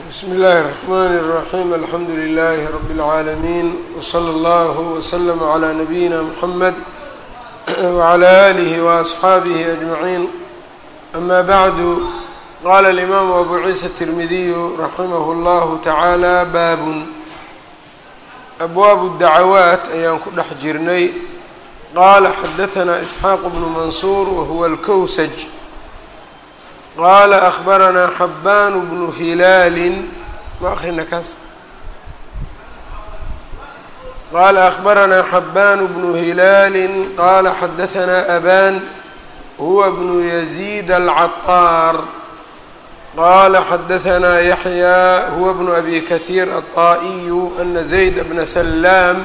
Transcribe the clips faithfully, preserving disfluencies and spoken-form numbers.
بسم الله الرحمن الرحيم الحمد لله رب العالمين وصلى الله وسلم على نبينا محمد وعلى آله وأصحابه أجمعين أما بعد قال الإمام أبو عيسى الترمذي رحمه الله تعالى باب أبواب الدعوات أيان كل حجرني قال حدثنا إسحاق بن منصور وهو الكوسج قال أخبرنا حبان بن هلال ما أخرنا كاس قال أخبرنا حبان بن هلال قال حدثنا أبان هو ابن يزيد العطار قال حدثنا يحيى هو ابن أبي كثير الطائي أن زيد بن سلام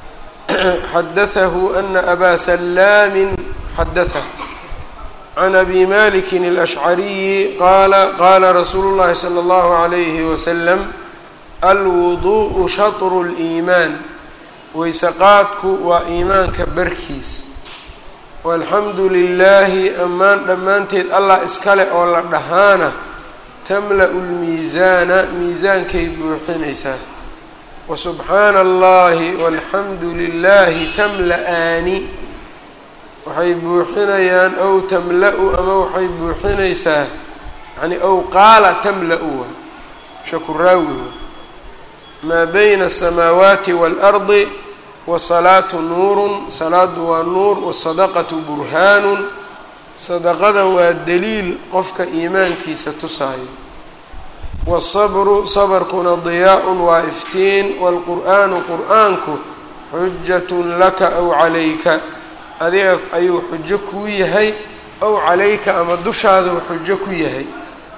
حدثه أن أبا سلام حدثه عن أبي مالك الأشعري قال قال رسول الله صلى الله عليه وسلم الوضوء شطر الإيمان ويسقاadku waa iimaanka barkiis والحمdu للaahi amaan dhammaanteed allah iskale oo la dhahaana tamlأ الmiiزaana miisaankay buuxinaysaa وسubحaana الlahi والحamdu للaahi tamla'aani waxay buuxinayaan ow tamla-u ama waxay buuxinaysaa yani ow qaala tamla-u shakuraawi maa bayna الsamaawaati wاlأrdi wasalaatu nuurun salaadu waa nuur wasadaqatu burhaanun sadaqada waa daliil qofka iimaankiisa tusaayo wasabru sabarkuna diyaa-un waa iftiin wاlqur'aanu qur'aanku xujatun laka aw calayka adiga ayuu xujo kuu yahay ow calayka ama dushaada uu xujo ku yahay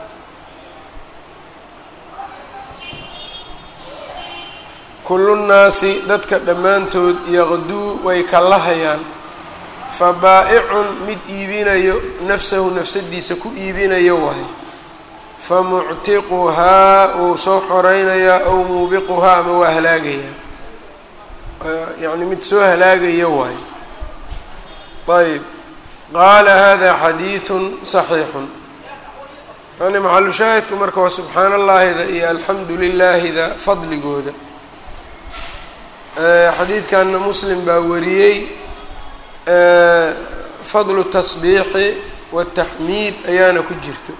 kullu nnaasi dadka dhammaantood yaqduu way kalahayaan fa baa-icun mid iibinayo nafsahu nafsadiisa ku iibinayo waay fa muctiquhaa uu soo xoreynayaa ow muubiquhaa ama waa halaagayaa yacni mid soo halaagaya waay ayb qaala hada xadiiثun صaxiixun yani maxalu shaahidku marka waa subxaana allaahida iyo alxamdu lilaahida fadligooda xadiidkanna muslim baa wariyey fadlu tasbiixi wataxmiid ayaana ku jirto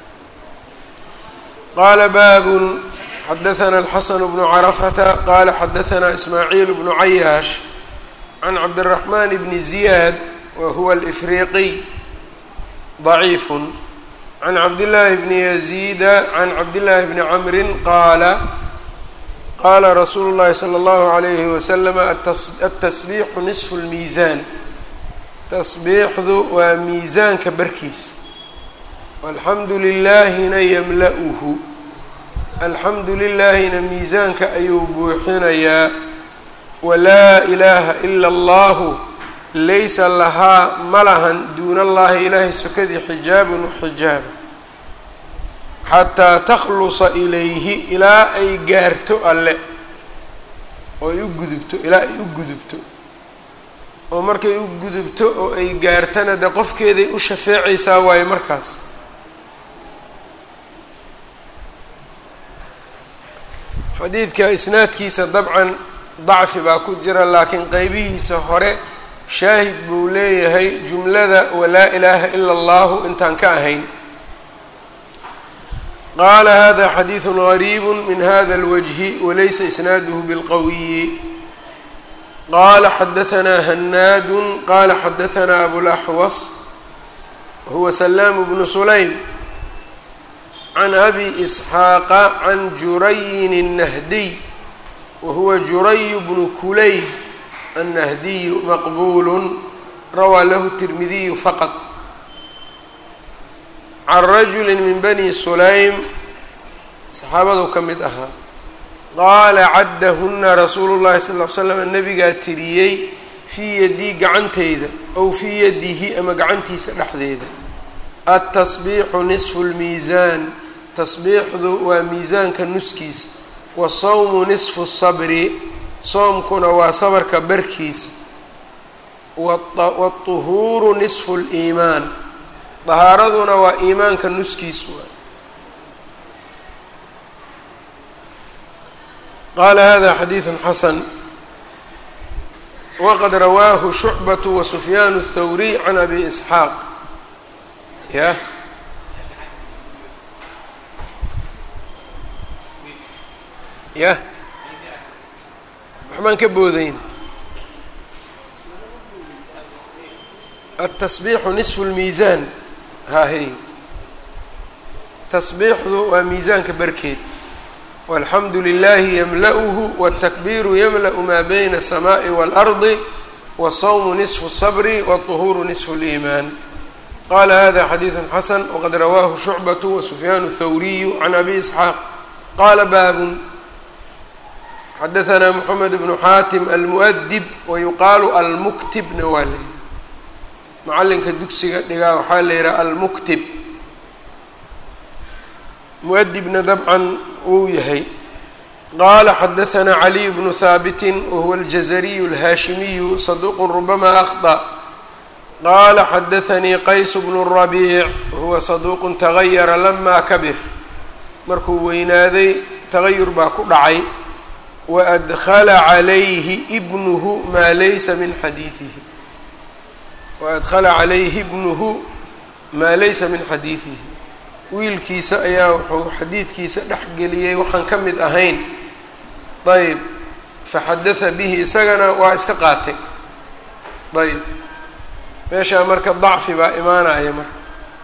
qaala baabun xadaثana alxasan bnu carafata qaala xadaثana ismaaciil bnu cayaash can cabdالraxmaan bni ziyaad whuwa alإfriiqiy ضaciif can cabdillaahi bni yaziida can cabdillaahi bni camrin qaala qaala rasuulu llahi salى اllahu عalayhi wasalam atasbiixu nisfu اlmiisaan tasbiixdu waa miisaanka barkiis walxamdu lilaahina yamla'uhu alxamdu lilaahina miisaanka ayuu buuxinayaa walaa ilaaha ila اllahu laysa lahaa ma lahan duuna allahi ilaahay sokadii xijaabun xijaaba xataa takhlusa ilayhi ilaa ay gaarto alle oo ay u gudubto ilaa ay u gudubto oo markay u gudubto oo ay gaartana de qofkeeday u shafeecaysaa waayo markaas xadiidka isnaadkiisa dabcan dacfi baa ku jira laakiin qeybihiisa hore shaahid buu leeyahay jumlada walaa ilaaha ila allahu intaan ka ahayn qaala hada xadiiثu غariib min hada اlwجhi walaysa isnaaduhu bilqawiyi qaala xadaثna hanaad qaala xadaثna abulaxwas huwa salaam bnu sulaym can abi isxaaqa can jurayin الnahdiy wahuwa juray bnu kulayb النهدي مqبول rawى lh الترمذي فqط عن رجل من بني سليم صxaabadu ka mid ahaa qaala cadahuna رasuul الlahi صلى اه عل سلم nebigaa tiriyey fii yadii gacanteyda ow fii yadihi ama gacantiisa dhexdeeda التصبيح نصف الميزان تصبيixdu waa miisaanka nuskiis والصوم نصف الصبر soomkuna waa sabarka barkiis wالطuhuuru nisfu اliimaan dahaaraduna waa iimaanka nuskiis waay qala hada xadiiث xasan waqad rawaahu shucbaة wasufyaan الthawriy can abi isxaaq ya ya waxbaan ka boodayn التصبيح نصف الميزان haahy تصبيixdu waa miiزaanka barkeed والحمد لله يملأه والتكبير يملأ ما بين السماء والأرض والصوم نصف الصبر والطهور نصف الإيمان قال هذا حديث حسن وقد رواه شعبة وسفيان الثوري عن أبي إسحاق قال باب حدثنا محمد بن حاتم المؤدب ويقال المكتب نوالي معلنka dugsiga dhigaa waxaa la yidhaha almuktib muadibna dabcan wuu yahay qaala xadaثna caliي bnu haabiti wahuwa اljazariyu اlhaashimiyu saduq rubama akhطأ qaala xadaثanii qays bnu الrabiic wahuwa saduq tagayara lama kabir markuu weynaaday tagayur baa ku dhacay waadkla calayhi bnuhu maa laysa min xadiiثihi waadkhala calayhi ibnuhu maa laysa min xadiidihi wiilkiisa ayaa wuxuu xadiidkiisa dhex geliyey waxaan ka mid ahayn ayb faxadatha bihi isagana waa iska qaatay ayb meeshaa marka dacfi baa imaanaya marka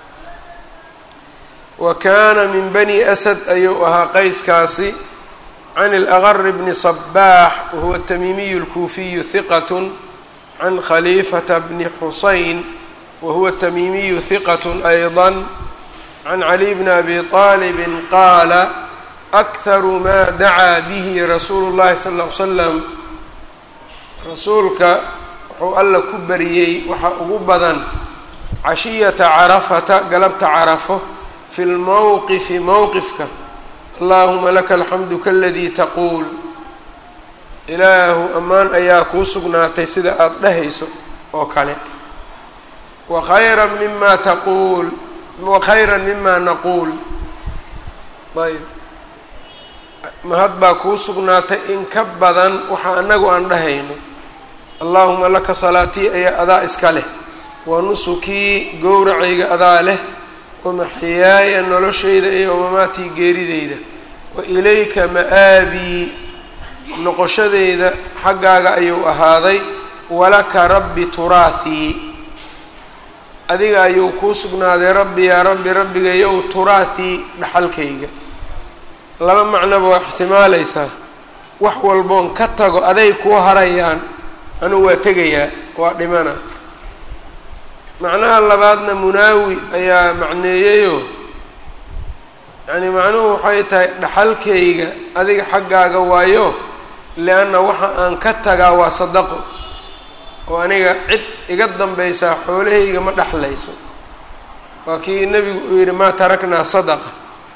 wa kaana min bani asad ayuu ahaa qayskaasi can اlأgar bni صbaax wahuwa الtamiimiyu اlkuufiyu hiqat can khaliifata bni xusayn wahuwa tamiimiyu hiqat ayضa can cali bni abi طaalib qaala akharu maa dacaa bihi rasuulu اllahi sal ll ly slam rasuulka wuxuu alla ku bariyey waxa ugu badan cashiyata carafata galabta carafo fi lmowqifi mowqifka allahuma laka alxamdu kaladii taquul ilaahu ammaan ayaa kuu sugnaatay sida aada dhahayso oo kale wa khayran mima taquul wa khayran mima naquul ayb mahad baa kuu sugnaatay in ka badan waxa anagu aan dhahayno allahuma laka salaatii ayaa adaa iska leh wa nusukii gowracayga adaa leh wa maxyaaya noloshayda iyo mamaatii geerideyda wa ilayka ma'aabii noqoshadeyda xaggaaga ayuu ahaaday walaka rabbi turaahii adiga ayuu kuu sugnaaday rabbi yaa rabbi rabbigayow turaahii dhaxalkayga laba macnoba waa ixtimaalaysaa wax walboon ka tago aday kuu harayaan anugu waa tegayaa waa dhimana macnaha labaadna munaawi ayaa macneeyeyo yacni macnuhu waxay tahay dhaxalkayga adiga xaggaaga waayo lianna waxa aan ka tagaa waa sadaqo oo aniga cid iga dambaysaa xoolahayga ma dhexlayso waa kii nebigu uu yidhi maa taraknaa sadaqa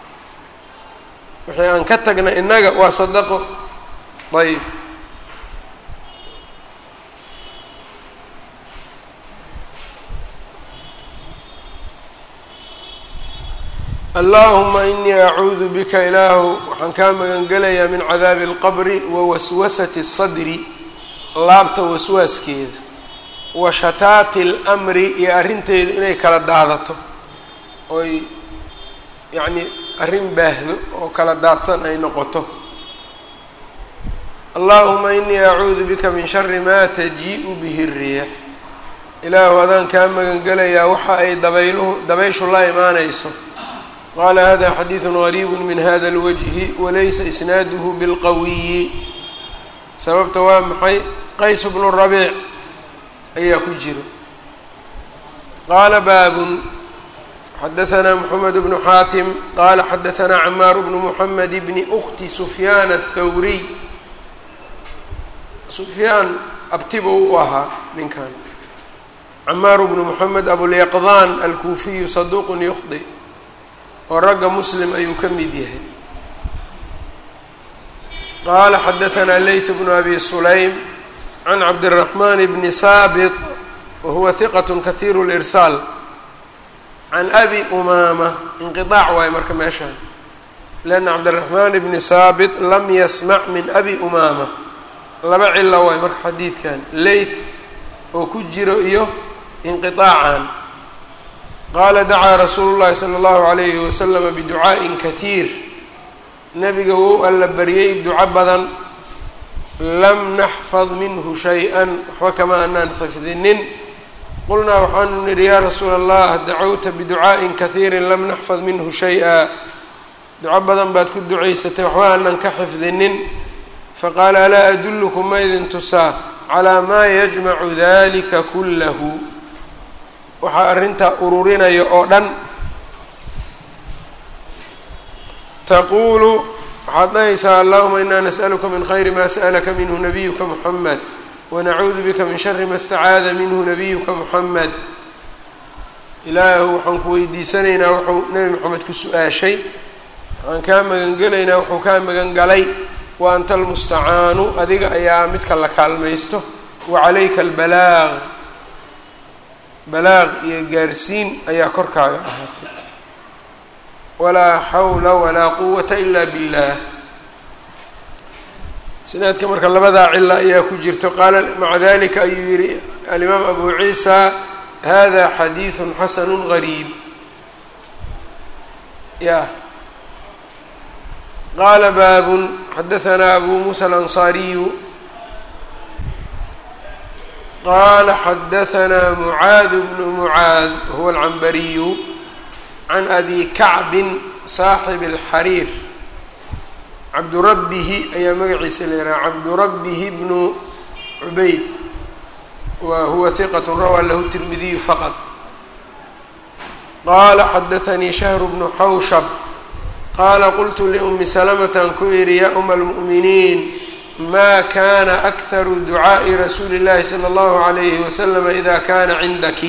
wixii aan ka tagna innaga waa sadaqo ayb allahuma inii acuudu bika ilaahu waxaan kaa magan gelayaa min cadaabi اlqabri wa waswasati الsadri laabta waswaaskeeda wa shataati اlmri iyo arrinteedu inay kala daadato oy yacni arrin baahdo oo kala daadsan ay noqoto allahuma inii acuudu bika min shari ma tajiiءu bihi الriix ilaahu adaan kaa magan gelayaa waxa ay dabayluhu dabayshu la imaanayso qala hada xadiiث غariib min hada اlwجhi walaysa isnaaduhu bilqawiyi sababta waa maxay qays bnu rabiic ayaa ku jiro qaala baabun xadaثna mxamed bnu xaatim qala xadaثna camaar bnu mxamed bni أkti sufyaan الthawriy sufyaan abtiba u ahaa ninkan camaar bnu mxamed abulyaqdan alkuufiyu saduq ykhdi oo ragga muslim ayuu ka mid yahay qaala xadaثna layth bnu abi sulaym can cabdالرaحman bni saabit wahuwa hiqat kahiir اlirsaal can abi umaama inqiطaac waayo marka meeshaan لأن cabdالرحمن بن haaبط lam yasmع min abi umama laba cilo waay marka xadiidkan layth oo ku jiro iyo inqiطaacan qaala dacaa rasuulu الlahi slى الlahu عalayhi waslama biducaaءi kahiir nebiga wou alla baryay duco badan lam naxfad minhu shay-an waxba kama anaan xifdinin qulnaa waxaanu nidhi yaa rasuula allah dacowta biducaaءin kahiirin lam naxfad minhu shay-a duco badan baad ku ducaysatay waxba aanan ka xifdinin faqaala alaa adullukum ma idin tusaa calaa maa yajmacu dalika kullahu waxaa arrintaa ururinaya oo dhan taquulu waxaad dhahaysaa allahuma inaa nas'aluka min khayri ma sa'alaka minhu nabiyuka muxamed wanacuudu bika min shari ma istacaada minhu nabiyuka muxamed ilaahu waxaan ku weydiisanaynaa wuxuu nebi moxamed ku su-aashay waxaan kaa magangelaynaa wuxuu kaa magan galay wa anta almustacaanu adiga ayaa midka la kaalmaysto wa calayka albalaaq balaaq iyo gaarsiin ayaa korkaaga ahaatay walaa xawla walaa quwata ila billah sinaadka marka labadaa cila ayaa ku jirto qaala maca dalika ayuu yihi alimaam abu ciisa hada xadiiثu xasanu gariib ya qaala baabun xadahanaa abu muusa alanصaariyu qaala xadahanaa mucaad bnu mucaad huwa alcambariyu can abi kacbin saaxibi اlxariir cabdurabbihi ayaa magaciisa la yidhaha cabdurabbihi bnu cubayd wa huwa hiqat rawaa lahu tirmidiyu faqad qaala xadaanii shahru bnu xawshab qaala qultu liumi salamatan ku idhi yaa uma almu'miniin maa kana akharu ducaa'i rasuuli اllahi salى اllahu عalayhi waslama ida kana cindaki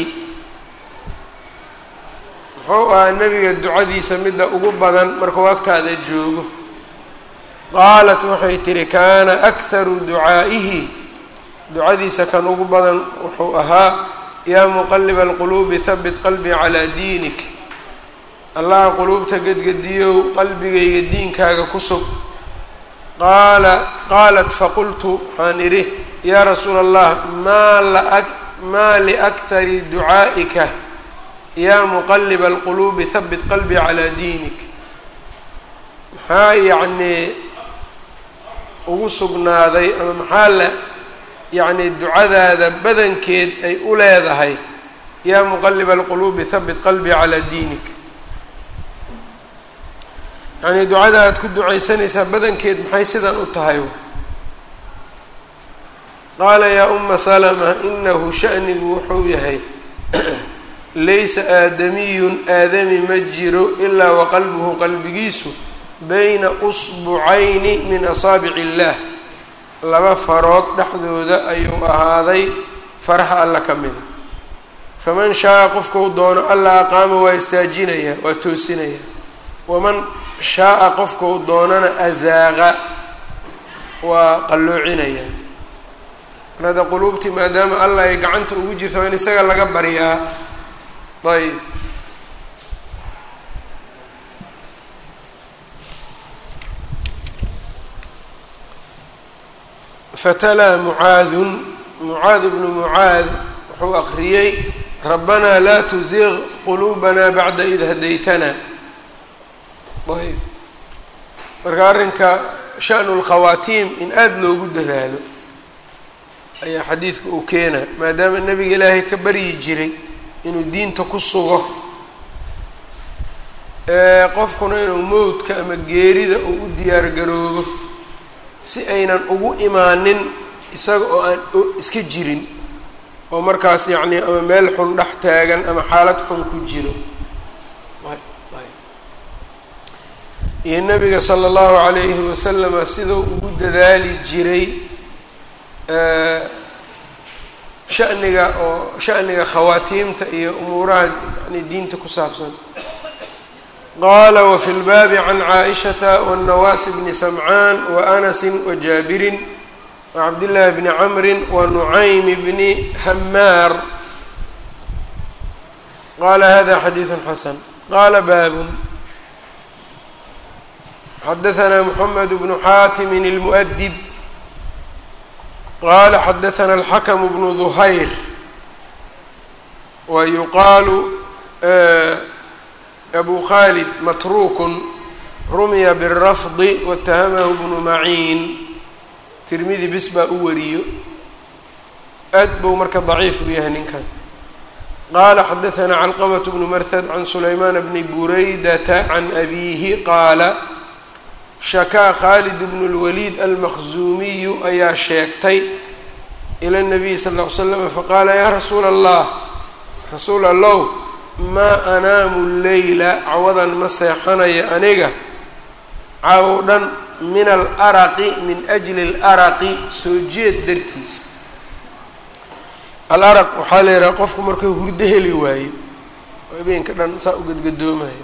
muxuu ahaa nebiga ducadiisa midda ugu badan markuu agtaada joogo qaalat waxay tihi kaana akharu ducaa'ihi ducadiisa kan ugu badan wuxuu ahaa yaa muqaliba alquluubi habit qalbii calaa diinik allaha quluubta gedgediyow qalbigayga diinkaaga ku sug qaala qaalat faqultu waxaan idhi yaa rasuula allah maa la maa liakhari ducaa'ika yaa muqaliba alquluubi habit qalbii calaa diinik maxaa yacnii ugu sugnaaday ama maxaa la yacni ducadaada badankeed ay u leedahay yaa muqaliba alquluubi habit qalbii calaa diinik yacnii ducada aad ku ducaysanaysaa badankeed maxay sidan u tahay qaala yaa uma salama inahu sha'nigu wuxuu yahay laysa aadamiyun aadami ma jiro ilaa waqalbuhu qalbigiisu bayna usbucayni min asaabici illaah laba farood dhexdooda ayuu ahaaday faraha alla ka mida faman shaaa qofkau doono alla aqaama waa istaajinayaa waa toosinayaa waman shaaa qofkau doonana azaaqa waa qalloocinayaa mar hadda quluubtii maadaama alla ay gacanta ugu jirto waa in isaga laga baryaa ayb fatalaa mucaadun mucaad bnu mucaad wuxuu aqriyey rabbanaa laa tuziq quluubanaa bacda id hadaytana ayb marka arrinka sha'nu lkhawaatiim in aada loogu dadaalo ayaa xadiidka uu keena maadaama nebiga ilaahay ka baryi jiray inuu diinta ku sugo qofkuna inuu mowdka ama geerida uu u diyaar garoobo si aynan ugu imaanin isaga oo aan iska jirin oo markaas yacnii ama meel xun dhex taagan ama xaalad xun ku jiro iyo nebiga sala allahu calayhi wasalama siduu ugu dadaali jiray shaniga oo shaniga khawaatiimta iyo umuuraha yani diinta ku saabsan qaala wafi lbaabi can caaishata wاnnawaasi bni samcaan waanasi wajaabirin wacabdillaahi bni camrin wanucaymi bni hamaar qaala hada xadiidu xasan qaala baabun xadaثna mحamed بن xatim الmؤdib qala xadaثna الxakم بن ظhayr wa yuqaalu abu khalid matruk rumya bالrafd wاتahmh بن maعin tirmidi bis baa u wariyo aad buu marka ضaciif u yahay ninkan qala xadaثna clqبة بن mrhd عan سlayman bni buraydata عan abihi qaala shakaa khaalid bnu اlwaliid almaqzuumiyu ayaa sheegtay ila الnabiy sal ll ly slam faqaala yaa rasuula allah rasuul allow maa anaamu leyla cawadan ma seexanayo aniga caw dhan min alaraqi min ajli اlaraqi soo jeed dartiis. alaraq waxaa la yidhaha qofku markuu hurdo heli waayo oo habeenka dhan saa u gadgadoomayo.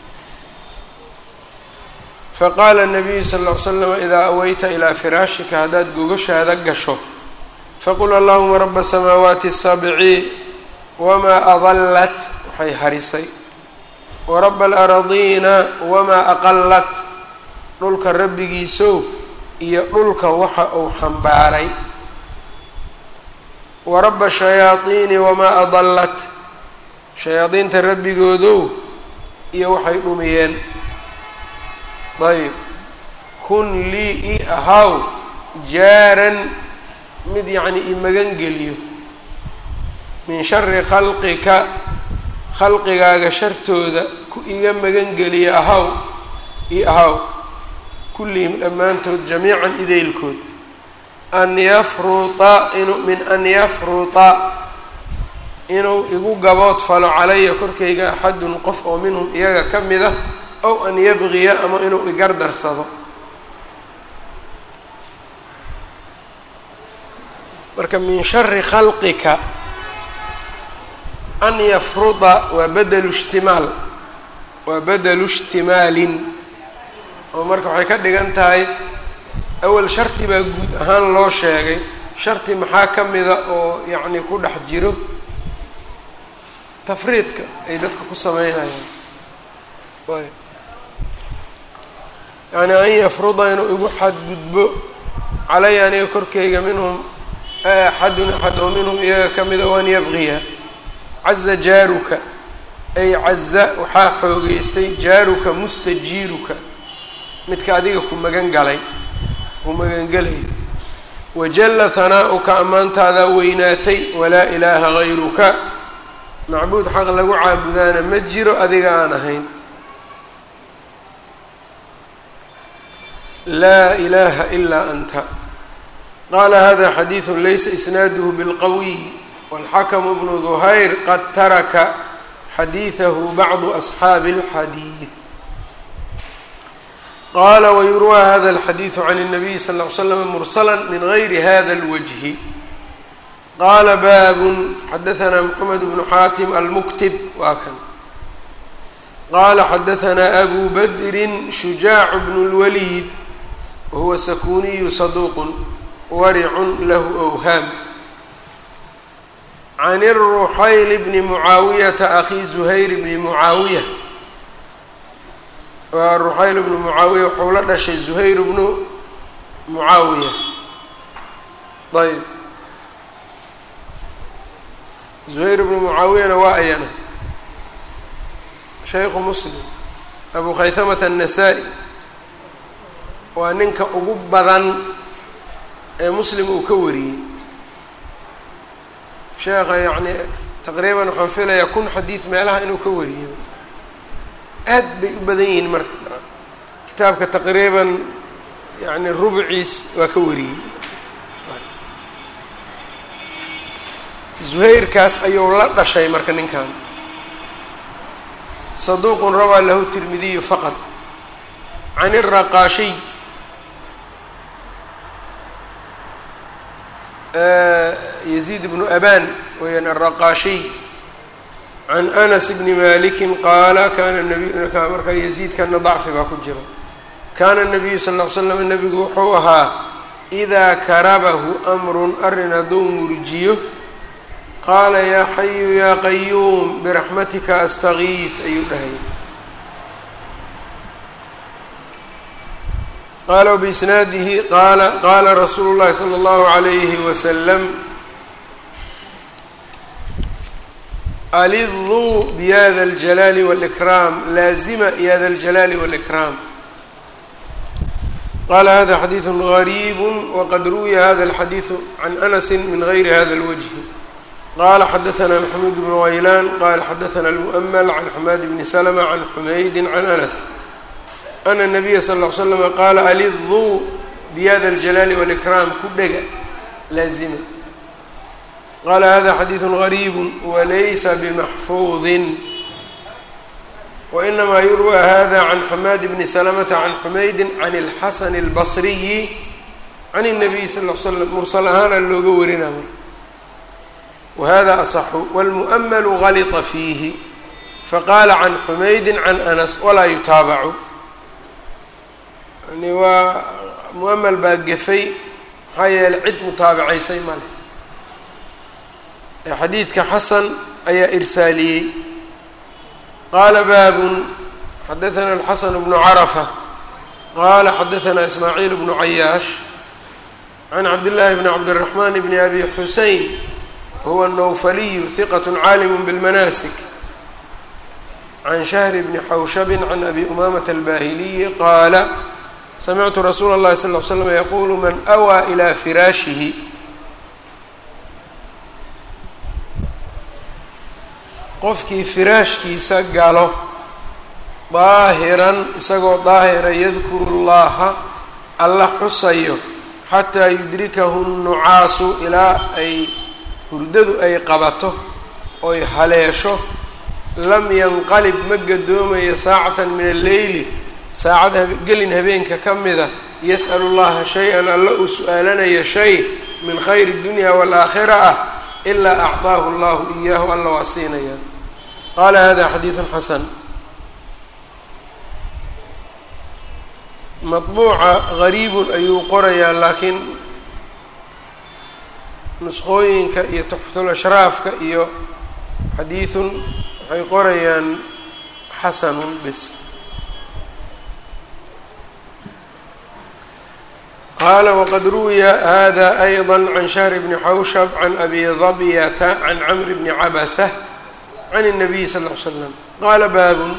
faqaala الnabiyu sal ll ly slam idaa aweyta ilaa firaashika haddaad gogashaada gasho faqul allahuma raba الsamaawaati الsabci wamaa adallat waxay harisay waraba alaradiina wamaa aqalat dhulka rabbigiisow iyo dhulka waxa uu xambaaray waraba shayaadiini wamaa adallat shayaadiinta rabbigoodow iyo waxay dhumiyeen. ayb kun lii i ahaw jaaran mid yacni i magan geliyo min shari khalqika khalqigaaga shartooda ku iga magan geliya ahaw i ahaw kullihim dhammaantood jamiican ideylkood an yafruta inu min an yafruta inuu igu gabood falo calaya korkayga axadun qof oo minhum iyaga ka mid ah ow an yabgiya ama inuu igardarsado. marka min shari khalqika an yafruda waa badelu ishtimaal waa badelu ishtimaalin oo marka waxay ka dhigan tahay awal sharti baa guud ahaan loo sheegay sharti maxaa ka mida oo yacni ku dhex jiro tafriidka ay dadka ku sameynayaan. ayb yani an yafruda inuu igu xadgudbo calaya aniga korkeyga minhum axadun axad oo minhum iyaga ka mida o an yabgiya. caza jaaruka ay caza waxaa xoogeystay jaaruka mustajiiruka midka adiga ku magan galay ku magangelay wajalla hanaa'uka ammaantaadaa weynaatay walaa ilaaha gayruka macbuud xaq lagu caabudaana ma jiro adiga aan ahayn. laa ilaha ilaa anta. qaala hada xadiidu laysa isnaaduhu bilqawiy walxakamu bnu duhayr qad taraka xadiidahu bacdu asxaabi اlxadiid. qaala wayurwaa hada alxadiidu can الnabiy sal ll ly slam mursala min gayri hada اlwajhi. qaala baabun xadaثna mxamed bnu xaatim almuktib waa kan qaala xadaثna abu badrin shujaac bnu اlwaliid wahuwa sakuniyu saduuq waricun lahu awhaam can الruxayl bni mucaawiyata akhi zuhayr bni mucaawiya. waa ruxayl bnu mucaawiya wuxuu la dhashay zuhayr bnu mucaawiya. ayb zuhayr bnu mucaawiyana waa ayana shaykhu muslim abu khaytamata الnasaa-i waa ninka ugu badan ee muslim uu ka wariyey. sheekha yacni taqriiban waxaan filayaa kun xadiid meelaha inuu ka wariyey aad bay u badan yihiin marka kitaabka taqriiban yani rubciis waa ka wariyey. zuhayrkaas ayuu la dhashay marka ninkan saduuqun rawaa lahu tirmidiyu faqad can الraqaashiy yaziid bnu aban weyaan الraqaashiy can anas bni maliki qaala kana nabiy markaa yaziidkana dacfi baa ku jira kaana الnabiyu sal ll ly slam nabigu wuxuu ahaa idaa karabahu amrun arrin hadduu murjiyo qaala yaa xayu yaa qayuum biraxmatika astagiif ayuu dhahay. qala وبisnaadihi qala qala rasuulu الlahi slى الlahu عalayhi waslm aliduu biyada اljalaali wاlإkraam laazima yada اljalaali wاlإkraam. qala hada xadiiثu غariib waqad ruwiya hada الxadiiثu can anasi min gayri hada اlwجhi. qala xadaثna maxamuud bn waylan qala xadaثna اlmuؤml can xamaad bni slma can xumaydi can anas ana الnabiya sal ll ly slm qaala aliduu biyada اljalaali wاlإkraam ku dhega laazima. qala hada xadiiثu غariib walaysa bmaxfuudi wainama yurwى hada can xamaad bni slmta can xumaydi can اlxasan اlbصriyi can الnabiy sal ll ly slam mursal ahaana looga warina marka whada aصxu wاlmuؤmlu galطa fiihi faqala can xumaydi can anas walaa yutaabacu. yani waa muؤml baa gefay maxaa yeeley cid mutaabacaysay male ee xadiidka xasan ayaa irsaaliyey. qaala baabun xadaثna الxasan bnu carafa qala xadaثna ismaaciil bnu cayaash can cabdالlahi bni cabdالرaحman bni abi xusein huwa الnawfaliyu hiqaة caalim bاlmanasik can shahr bni xawshab can abi umamata albahiliyi qaala samictu rasuula اllahi sal ly slam yaqulu man awaa ilaa firaashihi qofkii firaashkiisa galo daahiran isagoo daahira yadkuru llaha alla xusayo xataa yudrikahu الnucaasu ilaa ay hurdadu ay qabato oy haleesho lam yanqalib ma gadoomayo saacatan min alleyli saacad gelin habeenka ka mida yas'alu llaha shay-an alla uu su-aalanayo shay min khayri اdunya wاlaakhira ah ilaa acطaahu allahu iyaahu alla waa siinaya. qaala hada xadiiثu xasan. maطbuuca gariibun ayuu qorayaa laakiin nusqooyinka iyo tuxfatulashraafka iyo xadiidun waxay qorayaan xasanun bis. qaala waqad ruwiya hada ayضa can shahr bni xawshab can abi dabyata can camr bni cabasa can الnabiy sal ll ly slam qaala baabun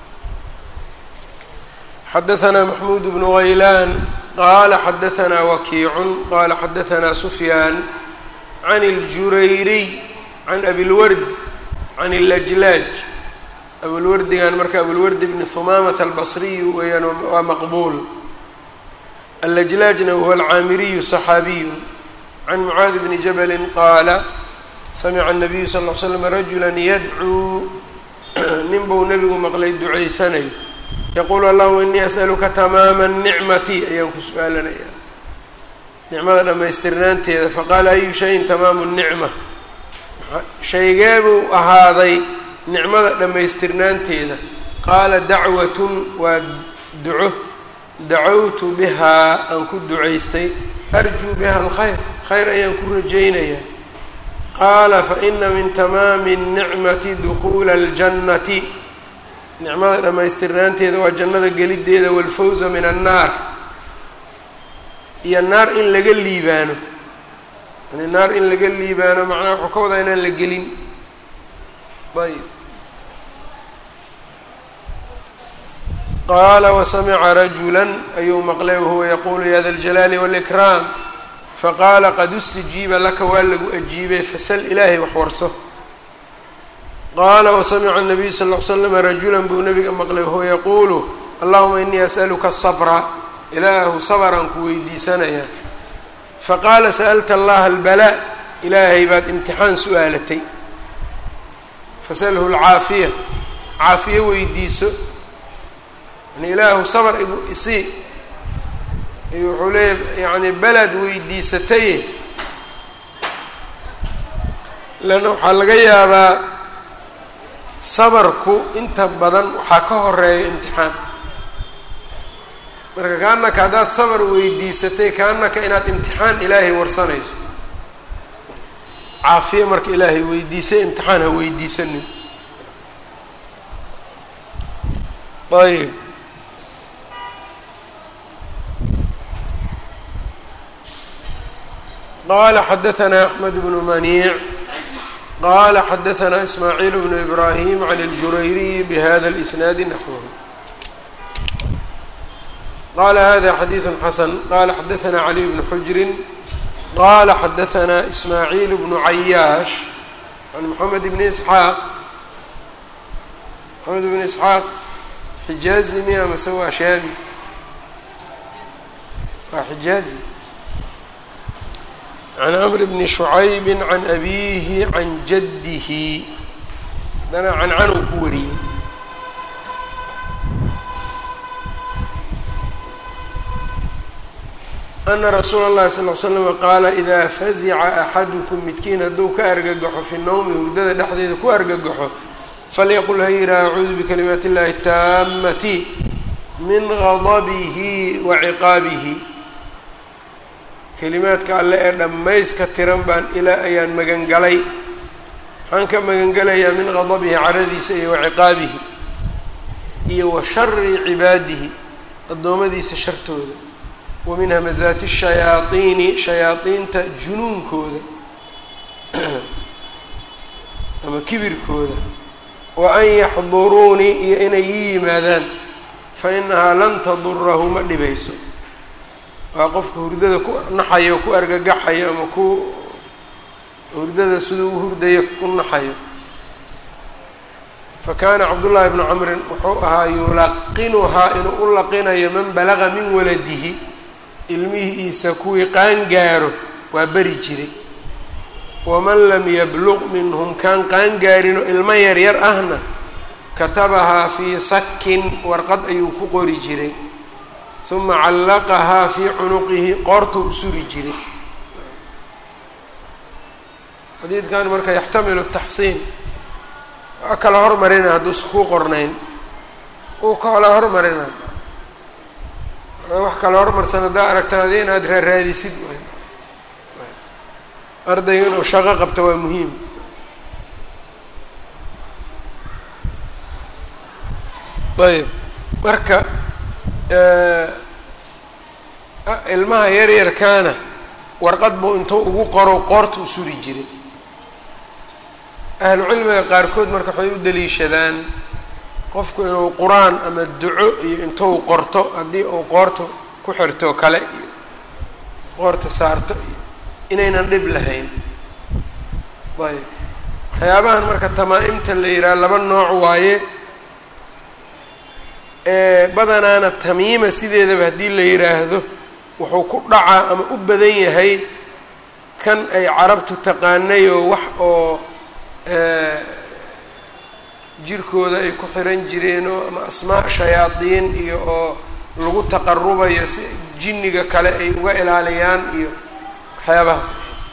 xadaثna maxmuud bnu gaylaan qala xadaثna wakiicun qala xadaثna sufyaan can اljurayriy can abilward can اlajlaaj abulwardigan marka abulwardi bni humaamata albasriyu weeyaan waa maqbuul. allajlaajna wahuwa alcaamiriyu صaxaabiyu can mucaadi bni jabali qaala samica الnabiyu sal ll ly slam rajula yadcuu nin buu nebigu maqlay ducaysanayo yaquulu allahuma inii as'aluka tamaama الnicmati ayaan ku su-aalanayaa nicmada dhammaystirnaanteeda. faqaala ayu shayin tamaamu الnicma shaygee buu ahaaday nicmada dhammaystirnaanteeda. qaala dacwatun waa duco dacawtu bihaa aan ku ducaystay arjuu biha alkhayr khayr ayaan ku rajaynayaa. qaala faina min tamaami الnicmati dukuula اljannati nicmada dhammaystirnaanteeda waa jannada geliddeeda wاlfawza min annaar iyo naar in laga liibaano. yani naar in laga liibaano macnaha wuxuu ka wadaa inaan la gelin. ayb qaala wasamica rajula ayuu maqlay wahuwa yaquulu ya da اljalaali wاlإkraam faqaala qad ustijiiba laka waa lagu ajiibay fasal ilaahay wax warso. qaala wasamica الnabiyu sal ll ly slam rajula buu nabiga maqlay wahuwa yaquulu allahuma inii as'aluka الصbra ilaahu sabraan ku weydiisanayaa. faqaala sa'alta allaha albalaa ilaahay baad imtixaan su-aalatay fasalhu lcaafiya caafiye weydiiso yani ilaahu sabr igu isii wuxuu leeyahy yani balaad weydiisataye lanna waxaa laga yaabaa sabarku inta badan waxaa ka horeeya imtixaan. marka kaanaka haddaad sabr weydiisatay kaanaka inaad imtixaan ilaahay warsanayso. caafiye marka ilaahay weydiisay imtixaan ha weydiisanin. ayb qala xadaثna أحmed بن maniic qala xadaثna ismaaعiil بن إbrahim عan الjurayriي bhada الإsnaadi naxwه qala hada xadiiث xasn qala xadaثna عlي بن xujri qala xadaثna ismaaعiil بن cayaash عan mحamed بn isxaaq mحamed بn isxaaq xijaazi miya mase waa shaami waa xijaazi can amr bni shucaybi can abiihi can jaddihi dana cancan uu ku wariyey ana rasuula اllahi sal l slam qaala idaa fazica axadukum midkiin hadduu ka argagaxo fi nowmi hurdada dhexdeeda ku argagaxo falyaqul ha yihaa acuudu bikalimaati اllahi taamati min gadabihi wa ciqaabihi kelimaadka alle ee dhammayska tiran baan ilaa ayaan magangalay waxaan ka magangelayaa min gadabihi caradiisa iyo wa ciqaabihi iyo wa shari cibaadihi addoommadiisa shartooda wa min hamazaati shayaaiini shayaadiinta junuunkooda ama kibirkooda wa an yaxduruunii iyo inay ii yimaadaan fa inahaa lan tadurahu ma dhibayso waa qofka hurdada ku naxayo ku argagaxayo ama ku hurdada siduu u hurdayo ku naxayo fa kaana cabdullaahi bnu camrin wuxuu ahaa yulaqinuhaa inuu u laqinayo man balaga min waladihi ilmihiisa kuwii qaangaaro waa beri jiray waman lam yabluq minhum kaan qaangaarinoo ilmo yaryar ahna katabahaa fii sakin warqad ayuu ku qori jiray uma callaqahaa fii cunuqihi qoortuu u suri jiray xadiidkan marka yaxtamilu taxsiin waa kala hormarina hadduusa kuu qornayn uu kala hormarina wax kala hormarsan haddaa aragtaan adi inaad raaraadisid ardayga inuu shaqo qabto waa muhiim ayb marka ilmaha yaryarkaana warqad buu intuu ugu qoro qoorta u suri jiray ahlu cilmiga qaarkood marka waxay u daliishadaan qofku inuu qur-aan ama duco iyo intuu qorto haddii uu qoorta ku xirto kale iyo qoorta saarto iyo inaynan dhib lahayn ayb waxyaabahan marka tamaa-imta la yidhaha laba nooc waaye badanaana tamiima sideedaba haddii la yidhaahdo wuxuu ku dhacaa ama u badan yahay kan ay carabtu taqaanay oo wax oo jirkooda ay ku xiran jireenoo ama asmaa shayaadiin iyo oo lagu taqarubayo si jinniga kale ay uga ilaaliyaan iyo waxyaabahaas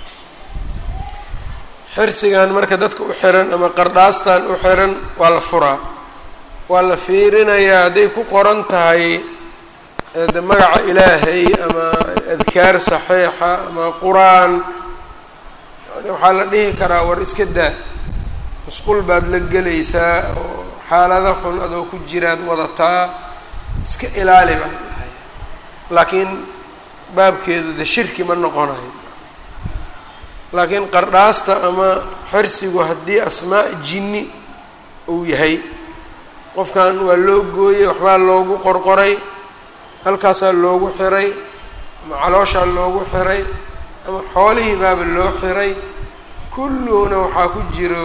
xirsigan marka dadka u xiran ama qardhaastan u xiran waa la furaa waa la fiirinayaa hadday ku qoran tahay de magaca ilaahay ama adkaar saxiixa ama qur-aan yani waxaa la dhihi karaa war iska daa musqul baad la gelaysaa oo xaalada xun adoo ku jiraad wadataa iska ilaali baan dhahay laakiin baabkeedu de shirki ma noqonayo laakiin qardhaasta ama xirsigu haddii asmaa jinni uu yahay qofkan waa loo gooyey waxbaa loogu qorqoray halkaasaa loogu xiray ama calooshaa loogu xiray ama xoolihii baaba loo xiray kulluhuna waxaa ku jiro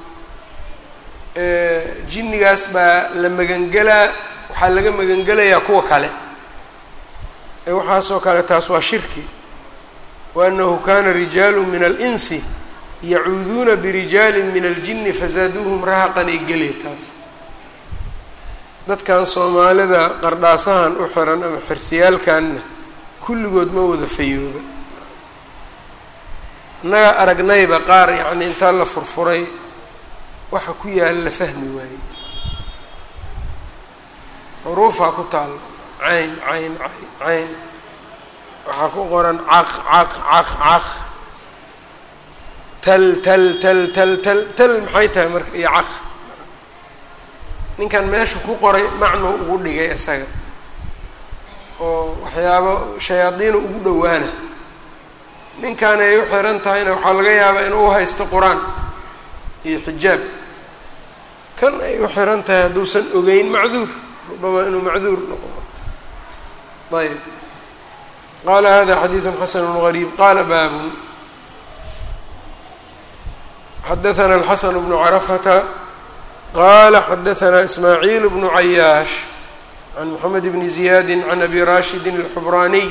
jinnigaas baa la magangelaa waxaa laga magangelayaa kuwa kale ee waxaasoo kale taas waa shirki wa annahu kana rijaalu min alinsi yacuuduuna birijaalin min aljini fasaaduuhum rahaqan ay geliya taas dadkan soomaalida qardhaasahan u xiran ama xirsiyaalkanna kulligood ma wada fayooba innagaa aragnayba qaar yacni intaa la furfuray waxa ku yaala la fahmi waaye xuruufaa ku taalo cayn cayn cayn cayn waxaa ku qoran caq caq caq caq tal tal tal tal tal tal maxay tahay marka iyo caq ninkan meesha ku qoray macnuu ugu dhigay isaga oo waxyaabo shayaadiinu ugu dhowaana ninkan ay u xiran tahayna waxaa laga yaabaa inuu haysto qur-aan iyo xijaab, kan ay u xiran tahay hadduusan ogeyn macduur, rubama inuu macduur noqdo. ayb qaala hada xadiiثu xasanu غariib. qaala baabun xadaثna الxaسن بن cرفةa qala xadaثna ismaaعiil بن عayaaش عan mحamed بn زiyaadi عan abi rashidi الxbraniي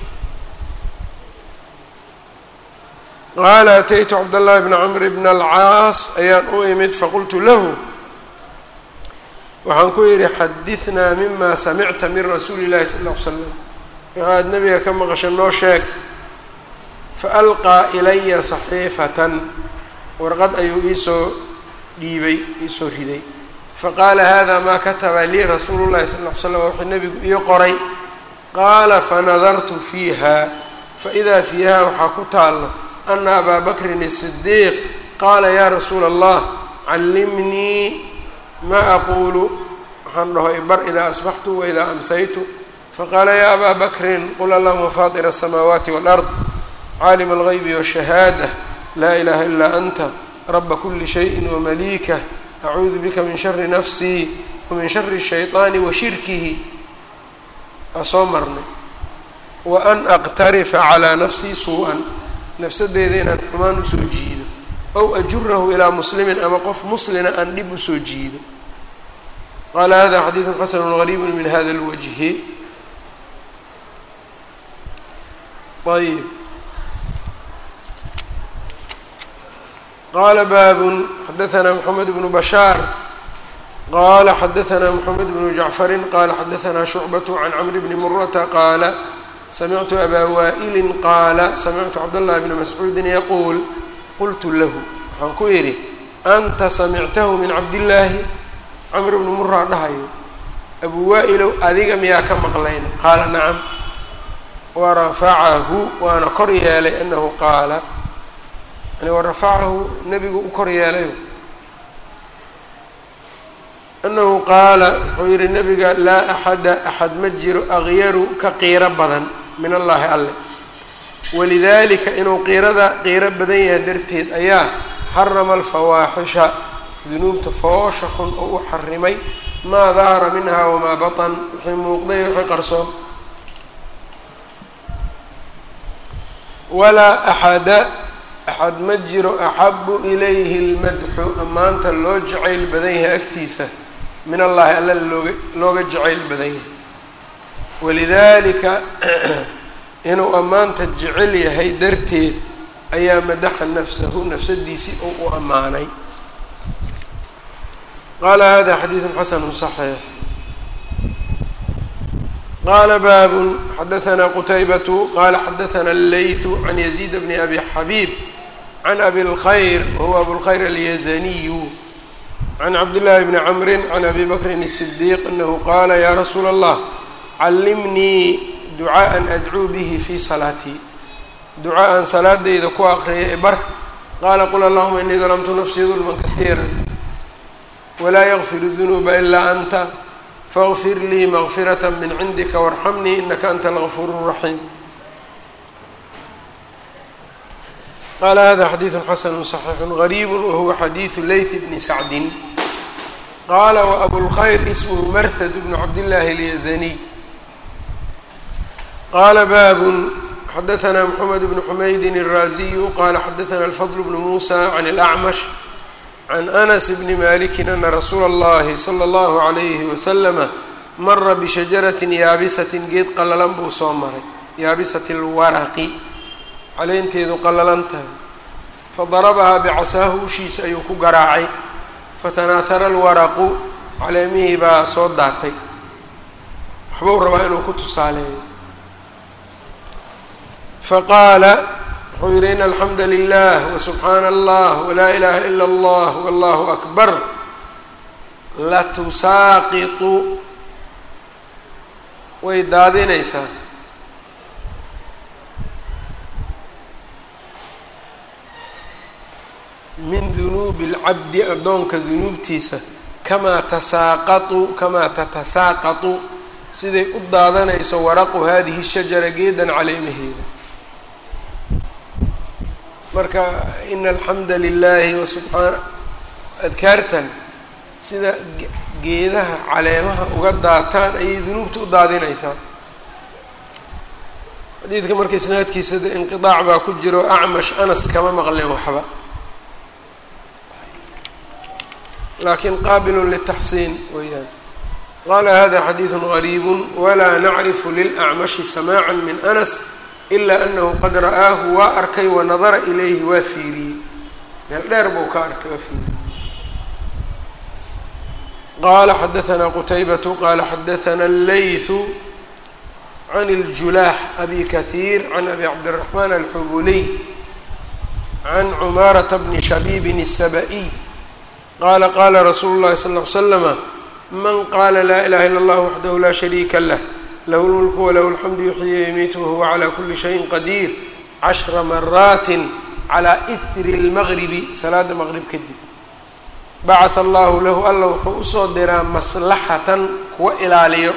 qaala ataytu cabdالlahi bn cmr bn الcaas ayaan u imid faqultu lahu waxaan ku yihi xadiثnaa mima samicta min rasuuli الlahi sal اه ly slam, waxaad nebiga ka maqasha noo sheeg. faalqىa ilaya صaxiifaة, warqad ayuu iisoo dhiibay iisoo riday. faqaala hada maa kataba lii rasuulu llahi sal ll ly slam, wuxuu nebigu ii qoray. qaala fanadartu fiiha faidaa fiiha waxaa ku taalo ana abaa bakrin الصidiiq qaala ya rasuula allah callimnii maa aquulu, waxaan dhaho ibar idaa asbaxtu waidaa amsaytu. faqaala ya abaa bakrin qul allahuma faطira الsamaawaati wاlأrض caalima اlغaybi wالshahaadة laa ilaha ilaa anta raba kuli shayin wamaliikah acuudu bika min shari nafsii wamin shari الshayطaani wa shirkihi. aa soo marnay. wa an aqtarifa calىa nafsii suu-an, nafsadeeda inaan xumaan usoo jiido, ow ajurahu ilaa muslimin ama qof muslina aan dhib usoo jiido. qaala hada xadiiثu xasanu غariib min hada اlwajhi. ayb qala baabun xadaثna mحamed bnu bashaar qala xadaثna mحamed bnu jacfari qala xadaثna shucbaة can cmr bni murata qaala samictu abaa waa'ili qaala samictu cabdالlahi bna mascuudi yaquul qultu lahu, waxaan ku yidhi anta samictahu min cabdillaahi, camr bni mura dhahayo abu waa'ilow adiga miyaa ka maqlayna? qaala nacam. warafacahu waana kor yeelay anahu qaala, yani warafacahu nebigu u kor yeelayo anahu qaala wuxuu yihi nebiga laa axada axad ma jiro akyaru ka qiiro badan min allaahi alle, walidaalika inuu qiirada qiiro badan yahay darteed ayaa xarama alfawaaxisha dunuubta foosha xun oo u xarimay maa dahara minha wamaa batan, wixii muuqday wixii qarsoon. walaa axada axad ma jiro axabu ilayhi lmadxu ammaanta loo jacayl badan yahay agtiisa min allahi alla looga looga jacayl badan yahay. walidaalika inuu ammaanta jecel yahay darteed ayaa madaxa nafsahu nafsadiisii oo u ammaanay. qaala hada xadiiثu xasanu صaxiix. qala baabun xadaثna qutaybatu qala xadaثna اleyثu can yaziid bni abi xabiib can abi اlkhayr wahuwa abu اlkhayr alyazaniyu can cabdillaahi bni camri can abi bakrin الصidiiq anahu qaala ya rasuula allah callimnii ducaaءa adcuu bihi fi salaatii, ducaa-an salaadayda ku aqriya e bar. qaala qul allahuma inii dalamtu nafsii dulman kahiira walaa yakfir الdunuuba ilaa anta fاغfir lii mغfiraة min cindika وارxamnii inaka anta الغafuur الرaحيim. qaala hada xadiiثu xasanu صaxiixu غariib wahuwa xadiiثu layث bni sacdi. qaala وabulkhayr ismhu marhad bnu cabdالlahi اlyazaniy. qaala baabun xadaثna mحamed bnu xumaydi الraaziyu qala xadaثna الfضل bnu muسى can الأcmash can anas bni maliki ana rasuula اllahi salى اllahu عalayhi waslama mara bishajaratin yaabisatin geed qallalan buu soo maray, yaabisati اlwaraqi caleenteedu qallalan tahay. fadarabahaa bicasaahu ushiisa ayuu ku garaacay, fatanaahara alwaraqu caleemihii baa soo daatay. waxbuu rabaa inuu ku tusaaleeyo. faqaala wuxuu yihi in alxamda lilah wasubxaana allah walaa ilaha ila allah wallahu akbar latusaaqitu way daadinaysaa min dunuubi اlcabdi addoonka dunuubtiisa kamaa tasaaqatu kamaa tatasaaqatu siday u daadanayso waraqu hadihi shajara geedan caleemaheeda. marka ina alxamda lilahi wasubxaana adkaartan sida geedaha caleemaha uga daataan ayay dunuubta u daadinaysaa. xadiidka marka isnaadkiisa de inqiaac baa ku jiro acmash anas kama maqleen waxba, laakin qaabilun litaxsiin weyaan. qaala hada xadiidu gariibu walaa nacrifu lilacmashi samaaca min anas ila anahu qad ra'aahu waa arkay wanadara ilayhi waa fiiriyey, meel dheer buu ka arkay waa fiiriyey. qala xadaثna qtaybة qala xadaثna الlayثu عن الجلاح أbي kaثير عن أbي cبدالرحمن الxbulي عن cmاaرة بن شhبيب السبئي qال qala رsuل الlahi صلى اه عليه وسلم mن qala lا إله إلا الله وحده la شhريka لh lh الmلك وlh الحمd يحyي ويميت وهو عlى kuli شhيء qدير caشhرa mrاaت عlى إثr المغرب salaada mغrب kadib bacatha allahu lahu alla wuxuu usoo diraa maslaxatan kuwa ilaaliyo.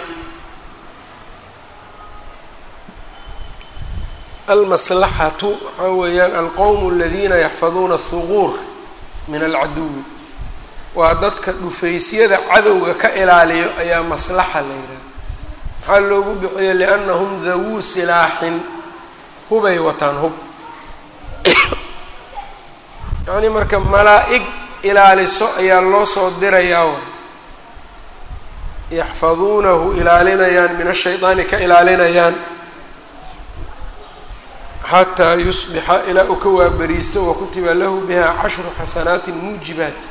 almaslaxatu waxaa weeyaan alqowmu aladiina yaxfaduuna aلhuquur min alcaduwi, waa dadka dhufaysyada cadowga ka ilaaliyo ayaa maslaxa la yidhaha. maxaa loogu bixiya liannahum dawuu silaaxin, hubay wataan hub yani marka malaa-ig ilaaliso ayaa loo soo dirayaa way yaxfaduunahu ilaalinayaan min ashaydaani ka ilaalinayaan xataa yusbixa ilaa uu ka waabariisto wakutiba lahu biha cashru xasanaatin muujibaat,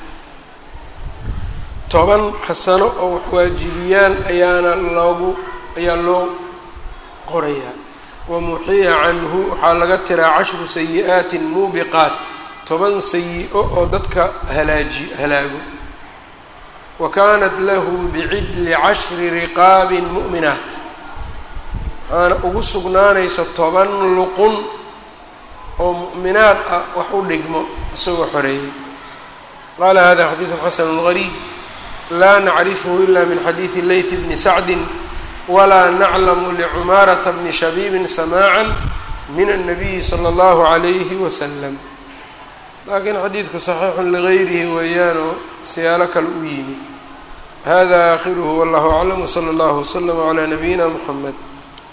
toban xasano oo wax waajibiyaan ayaana loogu ayaa loo qorayaa. wamuxiya canhu waxaa laga tiraa cashru sayi-aatin muubiqaat, toban sayi-o oo dadka halaaji halaago. wa kaanat lahu bicidli cashri riqaabin mu'minaat, waxaana ugu sugnaanaysa toban luqun oo mu'minaad ah wax u dhigmo isagoo xoreeyey. qaala hada xadiidu xasanu gariib laa nacrifhu ila min xadiidi layth bni sacdin walaa naclamu licumaarata bni shabiibin samaacan min الnabiyi salى اllahu عalayhi wasalam. laakiin xadiidku صaxiixun ligayrihi weeyaanoo siyaalo kale u yimid. hada aakhiruhu wallahu aclam wslى اllahu wslm عlى nabiyina mxamed.